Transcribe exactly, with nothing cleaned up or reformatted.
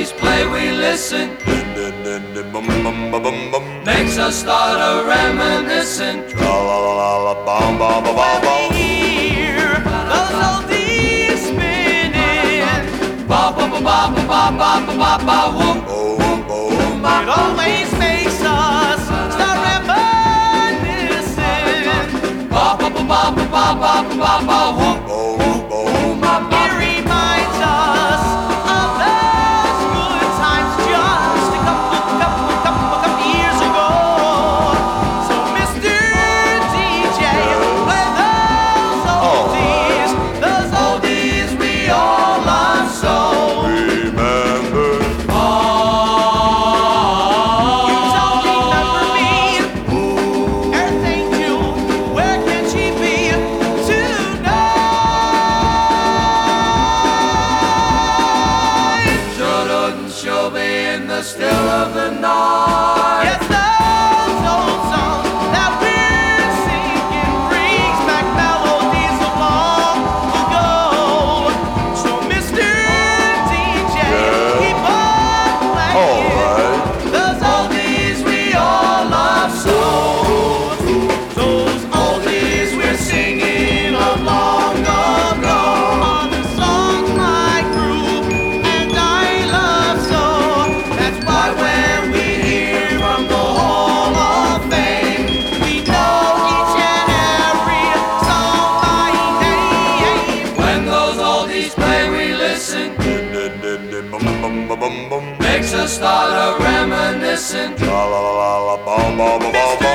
oldies play, we listen. Makes us start a reminiscing. When we hear those oldies spinning, Ba ba ba ba ba ba ba ba ba ba whoop. it always makes us start reminiscing. Ba ba ba ba ba ba ba ba ba whoop. It reminds us of those good times just a couple, couple, couple, couple years ago. So, Mister D J, play those oldies, those oldies we all love so. Remember. You don't remember me, Earth Angel, where can she be tonight? Shouldn't she'll be in the still of the night. Yes, those old songs that we're singing brings back melodies of long ago. So, Mister D J, keep on playing those oldies we all love so. Those oldies we're singing of long ago are the songs my group and I love so. That's why when we hear from the Hall of Fame, we know each and every song by name. When those oldies play, we listen. Makes us start a reminiscing. Mister